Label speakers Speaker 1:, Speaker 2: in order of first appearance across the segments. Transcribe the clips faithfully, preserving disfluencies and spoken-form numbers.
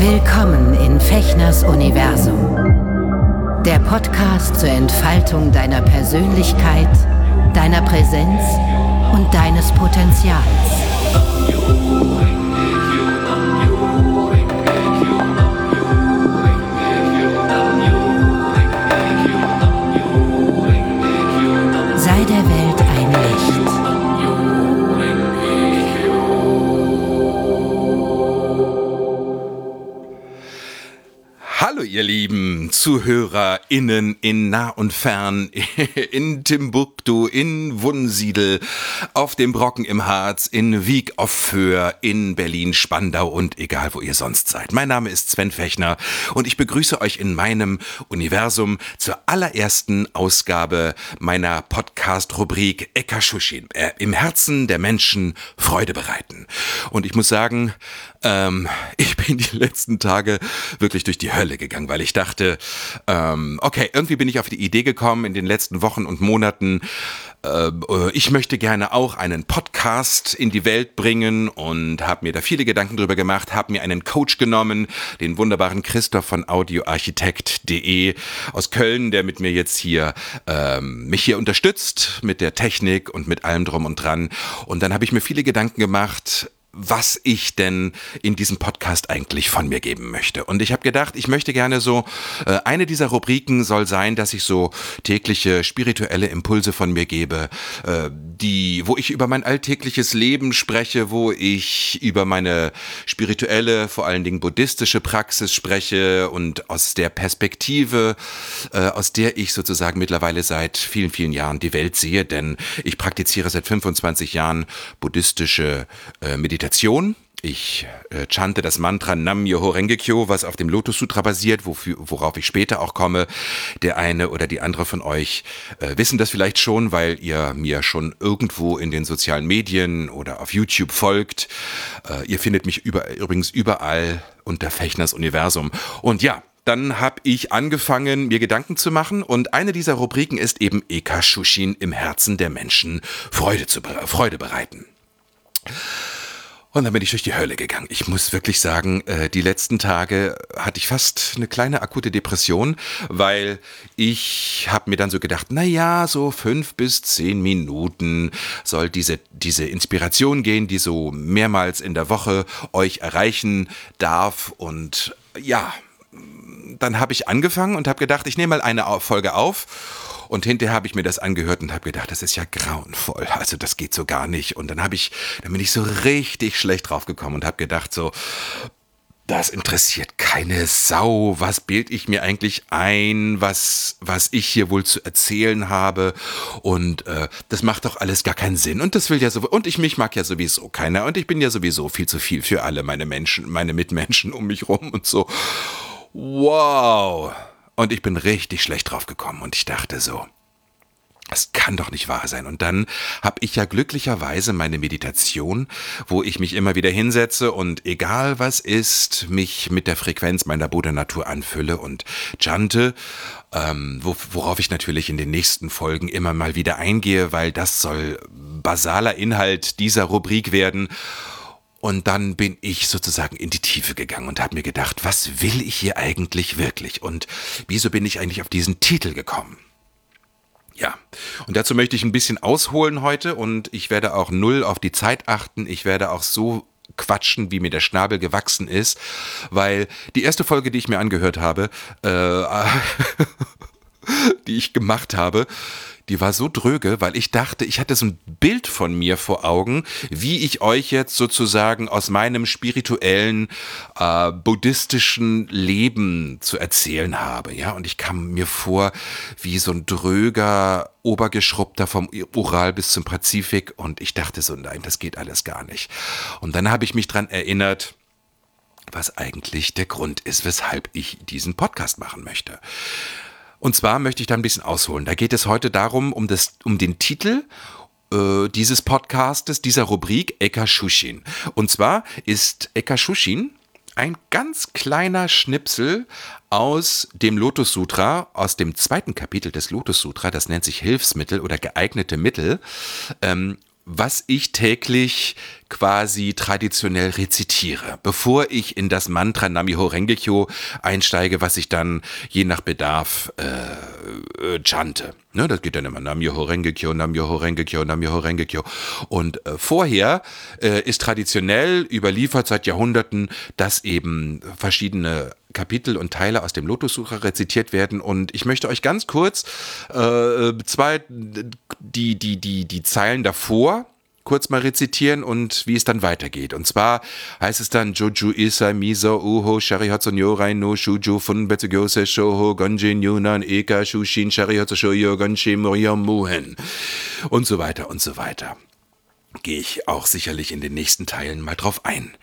Speaker 1: Willkommen in Fechners Universum. Der Podcast zur Entfaltung deiner Persönlichkeit, deiner Präsenz und deines Potenzials. Sei der Welt ein Licht.
Speaker 2: Hallo ihr lieben ZuhörerInnen in nah und fern, in Timbuktu, in Wunsiedel, auf dem Brocken im Harz, in Wiek auf Föhr, in Berlin, Spandau und egal wo ihr sonst seid. Mein Name ist Sven Fechner und ich begrüße euch in meinem Universum zur allerersten Ausgabe meiner Podcast-Rubrik Ekashushin, äh, im Herzen der Menschen Freude bereiten. Und ich muss sagen, ähm, ich bin die letzten Tage wirklich durch die Hölle gegangen, weil ich dachte, ähm, okay, irgendwie bin ich auf die Idee gekommen in den letzten Wochen und Monaten, äh, ich möchte gerne auch einen Podcast in die Welt bringen und habe mir da viele Gedanken drüber gemacht, habe mir einen Coach genommen, den wunderbaren Christoph von audioarchitekt punkt de aus Köln, der mit mir jetzt hier ähm, mich hier unterstützt mit der Technik und mit allem drum und dran. Und dann habe ich mir viele Gedanken gemacht, was ich denn in diesem Podcast eigentlich von mir geben möchte. Und ich habe gedacht, ich möchte gerne so, äh, eine dieser Rubriken soll sein, dass ich so tägliche spirituelle Impulse von mir gebe, äh, die, wo ich über mein alltägliches Leben spreche, wo ich über meine spirituelle, vor allen Dingen buddhistische Praxis spreche und aus der Perspektive, äh, aus der ich sozusagen mittlerweile seit vielen, vielen Jahren die Welt sehe, denn ich praktiziere seit fünfundzwanzig Jahren buddhistische äh, Meditation. Ich äh, chante das Mantra Nam-myoho Renge-kyo, was auf dem Lotus Sutra basiert, wofür, worauf ich später auch komme. Der eine oder die andere von euch äh, wissen das vielleicht schon, weil ihr mir schon irgendwo in den sozialen Medien oder auf YouTube folgt. Äh, ihr findet mich über, übrigens überall unter Fechners Universum. Und ja, dann habe ich angefangen, mir Gedanken zu machen und eine dieser Rubriken ist eben Ekashushin, im Herzen der Menschen Freude, zu, Freude bereiten. Und dann bin ich durch die Hölle gegangen. Ich muss wirklich sagen, die letzten Tage hatte ich fast eine kleine akute Depression, weil ich habe mir dann so gedacht, na ja, so fünf bis zehn Minuten soll diese, diese Inspiration gehen, die so mehrmals in der Woche euch erreichen darf. Und ja, dann habe ich angefangen und habe gedacht, ich nehme mal eine Folge auf. Und hinterher habe ich mir das angehört und habe gedacht, das ist ja grauenvoll. Also das geht so gar nicht. Und dann habe ich, dann bin ich so richtig schlecht drauf gekommen und habe gedacht so, das interessiert keine Sau. Was bilde ich mir eigentlich ein, was, was ich hier wohl zu erzählen habe? Und äh, das macht doch alles gar keinen Sinn. Und das will ja so, und ich mich mag ja sowieso keiner. Und ich bin ja sowieso viel zu viel für alle meine Menschen, meine Mitmenschen um mich rum und so. Wow. Und ich bin richtig schlecht drauf gekommen und ich dachte so, das kann doch nicht wahr sein. Und dann habe ich ja glücklicherweise meine Meditation, wo ich mich immer wieder hinsetze und egal was ist, mich mit der Frequenz meiner Buddha-Natur anfülle und chante, ähm, wo, worauf ich natürlich in den nächsten Folgen immer mal wieder eingehe, weil das soll basaler Inhalt dieser Rubrik werden. Und dann bin ich sozusagen in die Tiefe gegangen und habe mir gedacht, was will ich hier eigentlich wirklich? Und wieso bin ich eigentlich auf diesen Titel gekommen? Ja, und dazu möchte ich ein bisschen ausholen heute und ich werde auch null auf die Zeit achten. Ich werde auch so quatschen, wie mir der Schnabel gewachsen ist, weil die erste Folge, die ich mir angehört habe, äh, die ich gemacht habe, die war so dröge, weil ich dachte, ich hatte so ein Bild von mir vor Augen, wie ich euch jetzt sozusagen aus meinem spirituellen, äh, buddhistischen Leben zu erzählen habe. Ja, und ich kam mir vor wie so ein dröger Obergeschrubbter vom Ural bis zum Pazifik und ich dachte so, nein, das geht alles gar nicht. Und dann habe ich mich dran erinnert, was eigentlich der Grund ist, weshalb ich diesen Podcast machen möchte. Und zwar möchte ich da ein bisschen ausholen. Da geht es heute darum, um, das, um den Titel äh, dieses Podcastes, dieser Rubrik Ekashushin. Und zwar ist Ekashushin ein ganz kleiner Schnipsel aus dem Lotus Sutra, aus dem zweiten Kapitel des Lotus Sutra, das nennt sich Hilfsmittel oder geeignete Mittel, ähm, was ich täglich quasi traditionell rezitiere, bevor ich in das Mantra Nam-myoho Renge-kyo einsteige, was ich dann je nach Bedarf äh, äh, chante. Ne, das geht dann immer Nam-myoho Renge-kyo, Nam-myoho Renge-kyo, Nam-myoho Renge-kyo. Und äh, vorher äh, ist traditionell überliefert seit Jahrhunderten, dass eben verschiedene Kapitel und Teile aus dem Lotussutra rezitiert werden. Und ich möchte euch ganz kurz äh, zwei, die, die, die, die Zeilen davor kurz mal rezitieren und wie es dann weitergeht. Und zwar heißt es dann Joju Isai Miso Uho Sharihatsu Nyorai no Shuju Funbetsu Gyose Shoho Gonjin Yunan Eka Shushin Sharihatsu Shoyo Gonshi Morion Muhen und so weiter und so weiter. Gehe ich auch sicherlich in den nächsten Teilen mal drauf ein.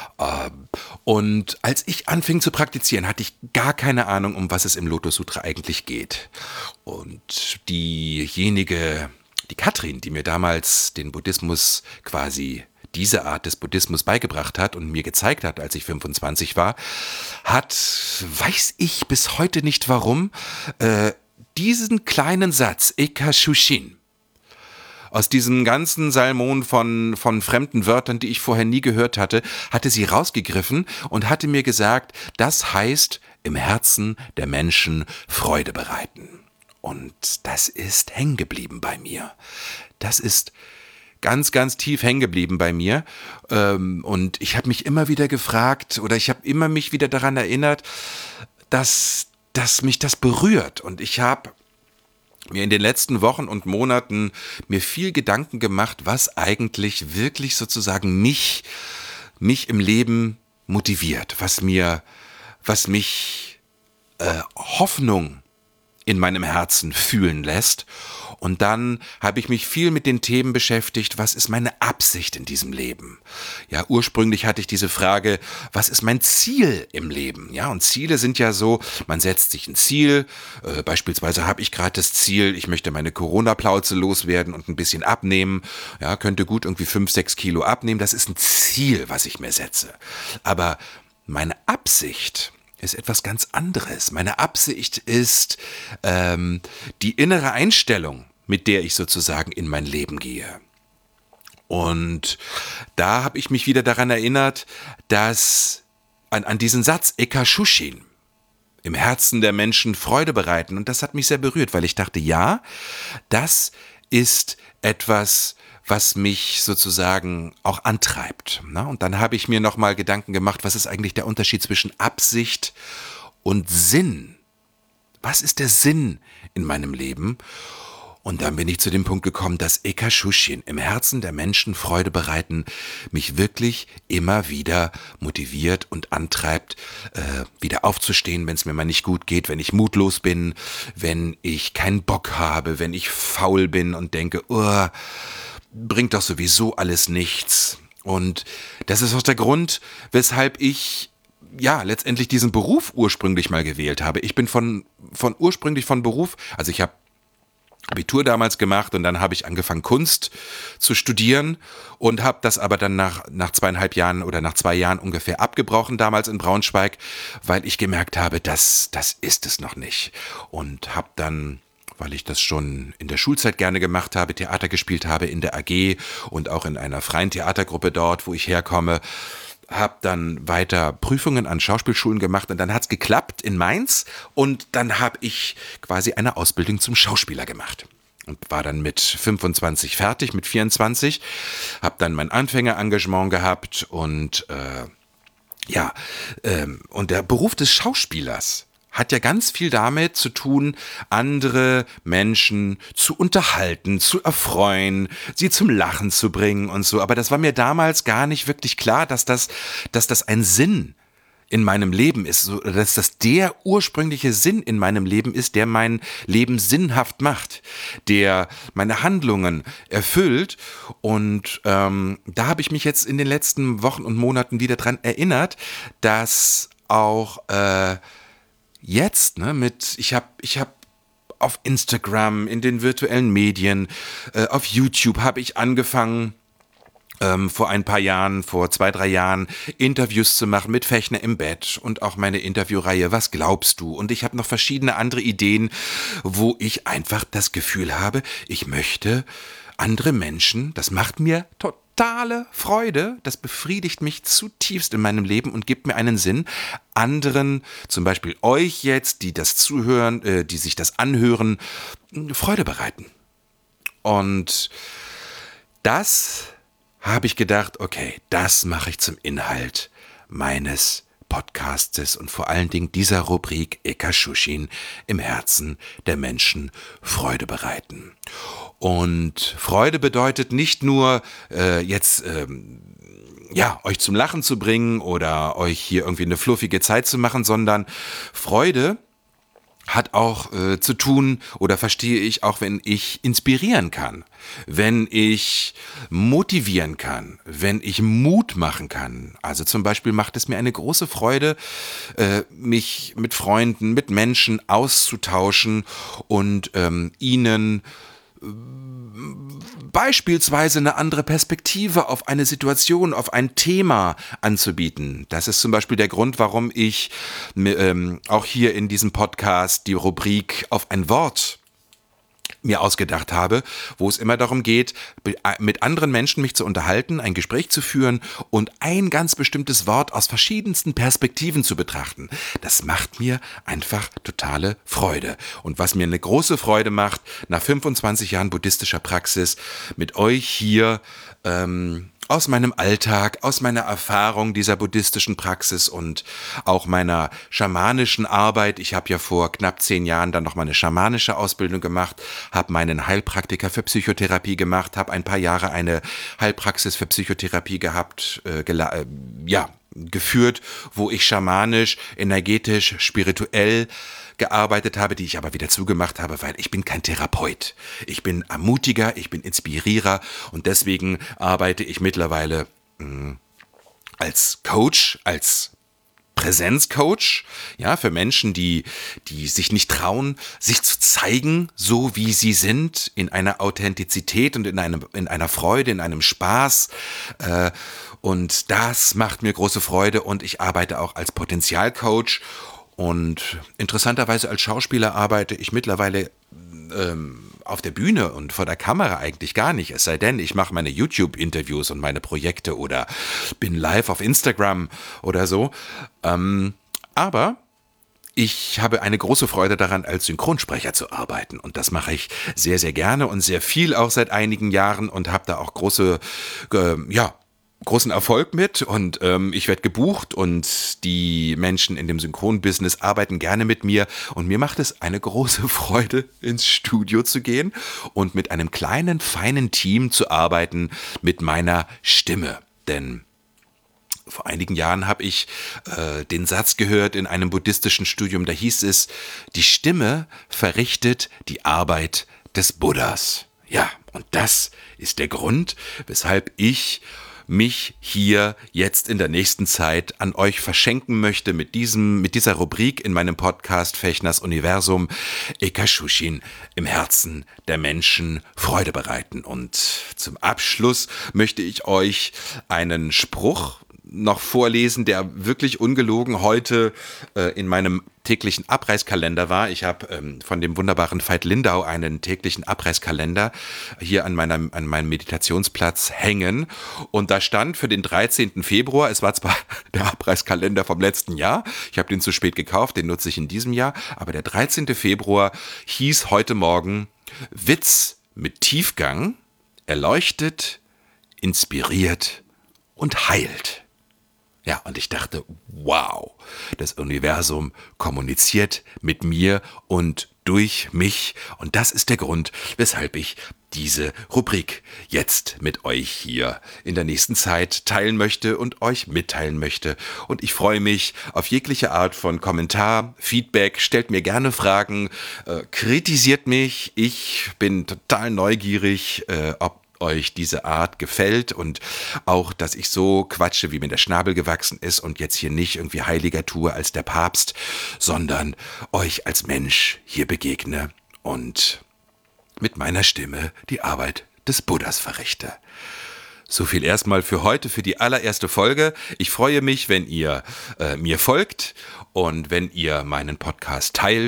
Speaker 2: Und als ich anfing zu praktizieren, hatte ich gar keine Ahnung, um was es im Lotussutra eigentlich geht. Und diejenige Die Katrin, die mir damals den Buddhismus quasi, diese Art des Buddhismus beigebracht hat und mir gezeigt hat, als ich fünfundzwanzig war, hat, weiß ich bis heute nicht warum, äh, diesen kleinen Satz, Eka Shushin, aus diesem ganzen Salmon von, von fremden Wörtern, die ich vorher nie gehört hatte, hatte sie rausgegriffen und hatte mir gesagt, das heißt, im Herzen der Menschen Freude bereiten. Und das ist hängen geblieben bei mir. Das ist ganz, ganz tief hängen geblieben bei mir. Und ich habe mich immer wieder gefragt oder ich habe immer mich wieder daran erinnert, dass, dass mich das berührt. Und ich habe mir in den letzten Wochen und Monaten mir viel Gedanken gemacht, was eigentlich wirklich sozusagen mich, mich im Leben motiviert, was mir, was mich äh, Hoffnung in meinem Herzen fühlen lässt. Und dann habe ich mich viel mit den Themen beschäftigt, was ist meine Absicht in diesem Leben? Ja, ursprünglich hatte ich diese Frage, was ist mein Ziel im Leben? Ja, und Ziele sind ja so, man setzt sich ein Ziel, äh, beispielsweise habe ich gerade das Ziel, ich möchte meine Corona-Plauze loswerden und ein bisschen abnehmen, ja, könnte gut irgendwie fünf, sechs Kilo abnehmen, das ist ein Ziel, was ich mir setze. Aber meine Absicht ist etwas ganz anderes. Meine Absicht ist ähm, die innere Einstellung, mit der ich sozusagen in mein Leben gehe. Und da habe ich mich wieder daran erinnert, dass an, an diesen Satz Eka Shushin, im Herzen der Menschen Freude bereiten. Und das hat mich sehr berührt, weil ich dachte, ja, das ist etwas, was mich sozusagen auch antreibt. Und dann habe ich mir nochmal Gedanken gemacht, was ist eigentlich der Unterschied zwischen Absicht und Sinn? Was ist der Sinn in meinem Leben? Und dann bin ich zu dem Punkt gekommen, dass Eka Shushin, im Herzen der Menschen Freude bereiten, mich wirklich immer wieder motiviert und antreibt, äh, wieder aufzustehen, wenn es mir mal nicht gut geht, wenn ich mutlos bin, wenn ich keinen Bock habe, wenn ich faul bin und denke, oh, bringt doch sowieso alles nichts. Und das ist auch der Grund, weshalb ich ja letztendlich diesen Beruf ursprünglich mal gewählt habe. Ich bin von, von ursprünglich von Beruf, also ich habe Abitur damals gemacht und dann habe ich angefangen Kunst zu studieren und habe das aber dann nach, nach zweieinhalb Jahren oder nach zwei Jahren ungefähr abgebrochen, damals in Braunschweig, weil ich gemerkt habe, das, das ist es noch nicht. Und habe dann, weil ich das schon in der Schulzeit gerne gemacht habe, Theater gespielt habe in der A G und auch in einer freien Theatergruppe dort, wo ich herkomme, habe dann weiter Prüfungen an Schauspielschulen gemacht und dann hat's geklappt in Mainz und dann habe ich quasi eine Ausbildung zum Schauspieler gemacht und war dann mit fünfundzwanzig fertig, mit vierundzwanzig, habe dann mein Anfängerengagement gehabt und äh, ja, ähm, und der Beruf des Schauspielers hat ja ganz viel damit zu tun, andere Menschen zu unterhalten, zu erfreuen, sie zum Lachen zu bringen und so. Aber das war mir damals gar nicht wirklich klar, dass das, dass das ein Sinn in meinem Leben ist, so, dass das der ursprüngliche Sinn in meinem Leben ist, der mein Leben sinnhaft macht, der meine Handlungen erfüllt. Und ähm, da habe ich mich jetzt in den letzten Wochen und Monaten wieder dran erinnert, dass auch äh, jetzt, ne, mit, ich habe, ich habe auf Instagram, in den virtuellen Medien, äh, auf YouTube habe ich angefangen, ähm, vor ein paar Jahren, vor zwei, drei Jahren, Interviews zu machen mit Fechner im Bett und auch meine Interviewreihe Was glaubst du? Und ich habe noch verschiedene andere Ideen, wo ich einfach das Gefühl habe, ich möchte andere Menschen, das macht mir total totale Freude, das befriedigt mich zutiefst in meinem Leben und gibt mir einen Sinn, anderen, zum Beispiel euch jetzt, die das zuhören, äh, die sich das anhören, Freude bereiten. Und das habe ich gedacht, okay, das mache ich zum Inhalt meines Podcastes und vor allen Dingen dieser Rubrik Ekashushin im Herzen der Menschen Freude bereiten. Und Freude bedeutet nicht nur äh, jetzt ähm, ja, euch zum Lachen zu bringen oder euch hier irgendwie eine fluffige Zeit zu machen, sondern Freude hat auch äh, zu tun, oder verstehe ich auch, wenn ich inspirieren kann, wenn ich motivieren kann, wenn ich Mut machen kann. Also zum Beispiel macht es mir eine große Freude, äh, mich mit Freunden, mit Menschen auszutauschen und ähm, ihnen beispielsweise eine andere Perspektive auf eine Situation, auf ein Thema anzubieten. Das ist zum Beispiel der Grund, warum ich ähm, auch hier in diesem Podcast die Rubrik auf ein Wort mir ausgedacht habe, wo es immer darum geht, mit anderen Menschen mich zu unterhalten, ein Gespräch zu führen und ein ganz bestimmtes Wort aus verschiedensten Perspektiven zu betrachten. Das macht mir einfach totale Freude. Und was mir eine große Freude macht, nach fünfundzwanzig Jahren buddhistischer Praxis, mit euch hier ähm, aus meinem Alltag, aus meiner Erfahrung dieser buddhistischen Praxis und auch meiner schamanischen Arbeit. Ich habe ja vor knapp zehn Jahren dann noch mal eine schamanische Ausbildung gemacht, habe meinen Heilpraktiker für Psychotherapie gemacht, habe ein paar Jahre eine Heilpraxis für Psychotherapie gehabt, äh, gela- äh, ja, geführt, wo ich schamanisch, energetisch, spirituell gearbeitet habe, die ich aber wieder zugemacht habe, weil ich bin kein Therapeut. Ich bin Ermutiger, ich bin Inspirierer und deswegen arbeite ich mittlerweile mh, als Coach, als Präsenzcoach, ja, für Menschen, die, die sich nicht trauen, sich zu zeigen, so wie sie sind, in einer Authentizität und in einem, in einer Freude, in einem Spaß. Äh, und das macht mir große Freude und ich arbeite auch als Potenzialcoach. Und interessanterweise als Schauspieler arbeite ich mittlerweile ähm, auf der Bühne und vor der Kamera eigentlich gar nicht. Es sei denn, ich mache meine YouTube-Interviews und meine Projekte oder bin live auf Instagram oder so. Ähm, aber ich habe eine große Freude daran, als Synchronsprecher zu arbeiten. Und das mache ich sehr, sehr gerne und sehr viel auch seit einigen Jahren und habe da auch große, äh, ja, großen Erfolg mit und ähm, ich werde gebucht und die Menschen in dem Synchronbusiness arbeiten gerne mit mir und mir macht es eine große Freude, ins Studio zu gehen und mit einem kleinen, feinen Team zu arbeiten mit meiner Stimme. Denn vor einigen Jahren habe ich äh, den Satz gehört in einem buddhistischen Studium, da hieß es, die Stimme verrichtet die Arbeit des Buddhas. Ja, und das ist der Grund, weshalb ich mich hier jetzt in der nächsten Zeit an euch verschenken möchte mit diesem, mit dieser Rubrik in meinem Podcast Fechners Universum, Ekashushin, im Herzen der Menschen Freude bereiten. Und zum Abschluss möchte ich euch einen Spruch noch vorlesen, der wirklich ungelogen heute äh, in meinem täglichen Abreißkalender war. Ich habe ähm, von dem wunderbaren Veit Lindau einen täglichen Abreißkalender hier an, meiner, an meinem Meditationsplatz hängen und da stand für den dreizehnten Februar, es war zwar der Abreißkalender vom letzten Jahr, ich habe den zu spät gekauft, den nutze ich in diesem Jahr, aber der dreizehnte Februar hieß heute Morgen Witz mit Tiefgang, erleuchtet, inspiriert und heilt. Ja, und ich dachte, wow, das Universum kommuniziert mit mir und durch mich. Und das ist der Grund, weshalb ich diese Rubrik jetzt mit euch hier in der nächsten Zeit teilen möchte und euch mitteilen möchte. Und ich freue mich auf jegliche Art von Kommentar, Feedback, stellt mir gerne Fragen, äh, kritisiert mich. Ich bin total neugierig, äh, ob euch diese Art gefällt und auch, dass ich so quatsche, wie mir der Schnabel gewachsen ist und jetzt hier nicht irgendwie heiliger tue als der Papst, sondern euch als Mensch hier begegne und mit meiner Stimme die Arbeit des Buddhas verrichte. So viel erstmal für heute, für die allererste Folge. Ich freue mich, wenn ihr äh, mir folgt und wenn ihr meinen Podcast teilt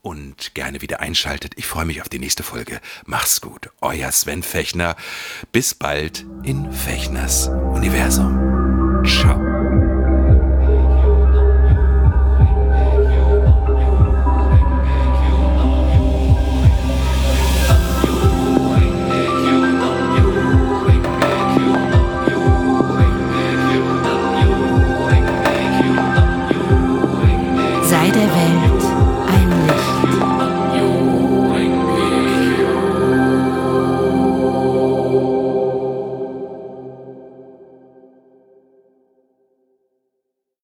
Speaker 2: und gerne wieder einschaltet. Ich freue mich auf die nächste Folge. Mach's gut. Euer Sven Fechner. Bis bald in Fechners Universum. Ciao.